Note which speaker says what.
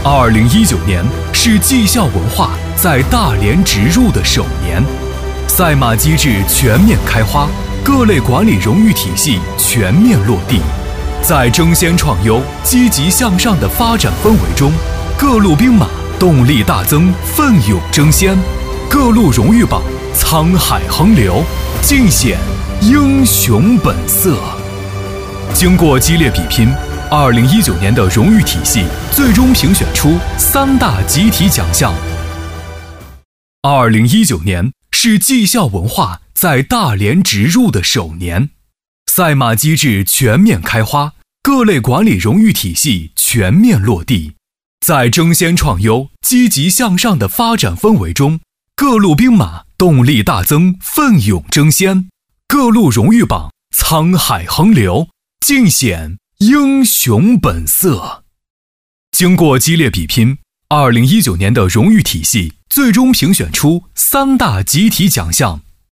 Speaker 1: 2019年是技校文化在大连植入的首年，赛马机制全面开花，各类管理荣誉体系全面落地。在争先创优、积极向上的发展氛围中，各路兵马动力大增，奋勇争先，各路荣誉榜沧海横流，尽显英雄本色。经过激烈比拼，2019年的荣誉体系最终评选出3大集体奖项。2019年是技校文化在大连植入的首年，赛马机制全面开花，各类管理荣誉体系全面落地。在争先创优、积极向上的发展氛围中，各路兵马动力大增，奋勇争先，各路荣誉榜沧海横流，尽显英雄本色。经过激烈比拼，2019年的荣誉体系最终评选出3大集体奖项。